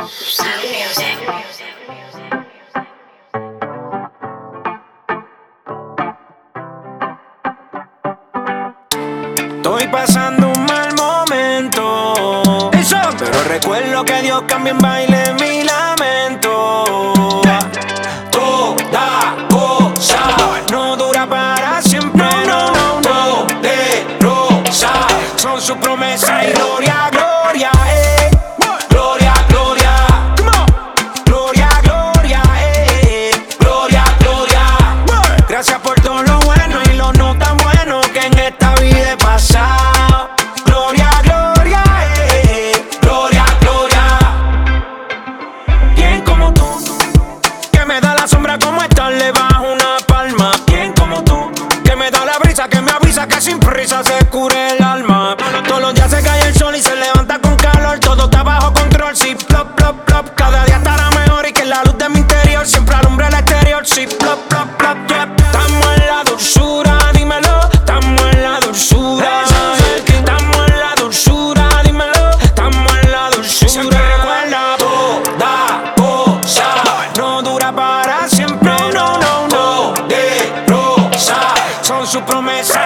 Estoy pasando un mal momento, eso, pero recuerdo que Dios cambia en baile mi lamento. Toda cosa no dura para siempre, no, poderosa son sus promesas y gloria, gloria, gloria, gloria, gloria, gloria, gloria, gloria. Gracias por todo lo bueno y lo no tan bueno que en esta vida he pasado. Gloria, gloria, gloria, gloria. ¿Quién como tú? Que me da la sombra como estarle bajo una palma. ¿Quién como tú? Que me da la brisa, que me avisa que sin prisa se cure el alma. Todos los días se cae el sol y se levanta con calor. Todo está bajo control, sí, plop, plop, plop. Cada día estará mejor y que la luz de mi interior siempre alumbre el exterior, sí, plop, plop, plop, yeah. Estamos en la dulzura, dímelo. Estamos en la dulzura. Estamos en la dulzura, dímelo. Estamos en la dulzura. Siempre recuerda, toda cosa no dura para siempre, no, poderosa son sus promesas